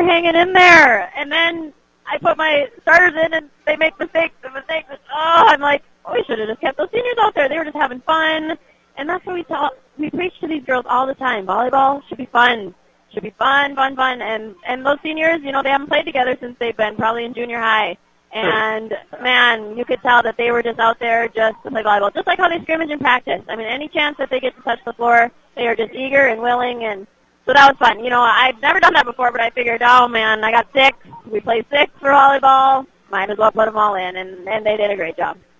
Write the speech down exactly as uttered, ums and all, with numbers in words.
hanging in there. And then I put my starters in, and they make mistakes and mistakes. And, oh, I'm like, oh, we should have just kept those seniors out there. They were just having fun. And that's what we tell, we preach to these girls all the time. Volleyball should be fun. Should be fun, fun, fun. And, and those seniors, you know, they haven't played together since they've been probably in junior high. And, man, you could tell that they were just out there just to play volleyball, just like how they scrimmage in practice. I mean, any chance that they get to touch the floor, they are just eager and willing. And so that was fun. You know, I've never done that before, but I figured, oh, man, I got six. We play six for volleyball. Might as well put them all in. And, and they did a great job.